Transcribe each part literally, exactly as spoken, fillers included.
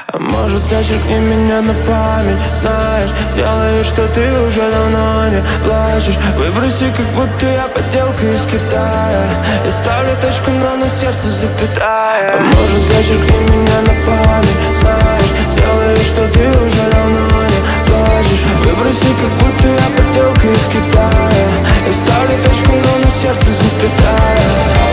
А может, зачеркни меня на память. Знаешь, сделай вид, что ты уже давно не плачешь. Выброси, как будто я подделка из Китая. Я ставлю точку, но на сердце запятая. А может, зачеркни меня на память. Знаешь, сделай вид, что ты уже давно не плачешь. Выброси, как будто я подделка из Китая. Я ставлю точку, но на сердце запятая.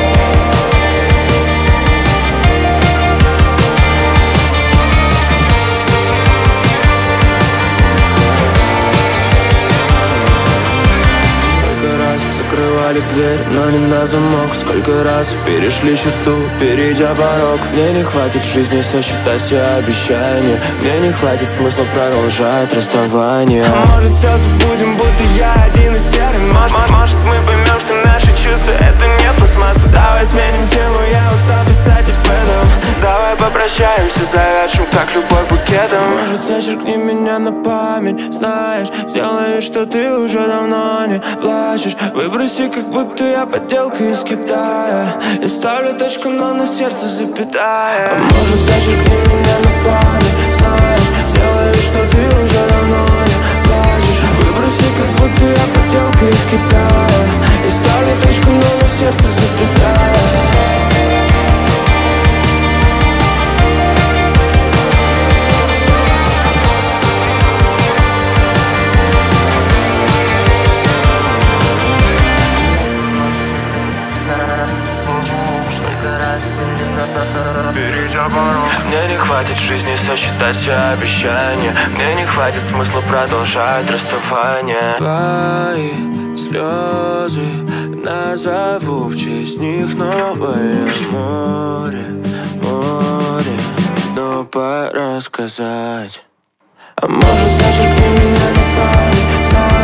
Закрывали дверь, но не на замок. Сколько раз перешли черту, перейдя порог. Мне не хватит жизни сосчитать все обещания. Мне не хватит смысла продолжать расставание. А может, все забудем, будто я один из серой массы. Может, мы поймем, что наши чувства это не пластмасса. Давай сменим тему, я устал писать об этом. Давай попрощаемся, завершим как любовь букетом. Может, зачеркни меня на память. Знаешь, сделай вид, что ты уже давно не плачешь. Выброси, как будто я подделка из Китая. Я ставлю точку, но на сердце запятая. А может, зачеркни меня на память. Знаешь, сделай вид, что ты уже давно не плачешь. Выброси, как будто я подделка из Китая. Я ставлю точку, но на сердце запятая. Мне не хватит жизни сосчитать все обещания. Мне не хватит смысла продолжать расставание. Твои слезы назову, в честь них новое море, море. Но пора сказать. А может, зачеркни меня на память.